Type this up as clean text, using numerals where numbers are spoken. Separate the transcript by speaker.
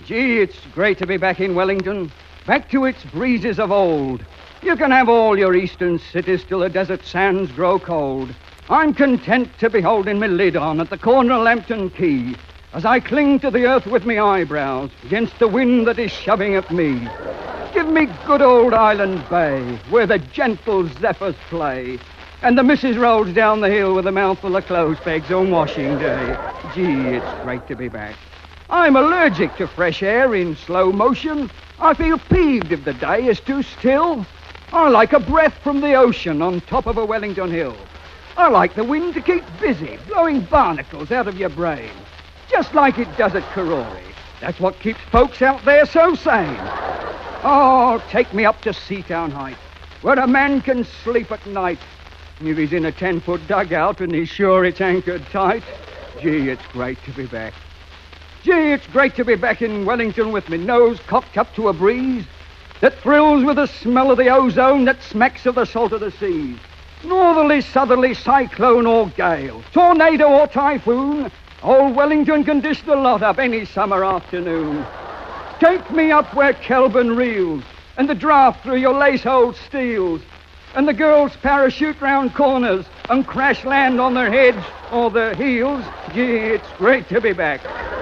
Speaker 1: Gee, it's great to be back in Wellington, back to its breezes of old. You can have all your eastern cities till the desert sands grow cold. I'm content to be holding my lid on at the corner of Lambton Quay as I cling to the earth with me eyebrows against the wind that is shoving at me. Give me good old Island Bay, where the gentle zephyrs play, and the missus rolls down the hill with a mouthful of clothes pegs on washing day. Gee, it's great to be back. I'm allergic to fresh air in slow motion. I feel peeved if the day is too still. I like a breath from the ocean on top of a Wellington hill. I like the wind to keep busy, blowing barnacles out of your brain, just like it does at Karori. That's what keeps folks out there so sane. Oh, take me up to Seatown Heights, where a man can sleep at night if he's in a 10-foot dugout and he's sure it's anchored tight. Gee, it's great to be back. Gee, it's great to be back in Wellington with me nose cocked up to a breeze that thrills with the smell of the ozone that smacks of the salt of the seas. Northerly, southerly, cyclone or gale, tornado or typhoon, old Wellington can dish the lot up any summer afternoon. Take me up where Kelburn reels, and the draft through your lace-hole steels, and the girls parachute round corners and crash land on their heads or their heels. Gee, it's great to be back.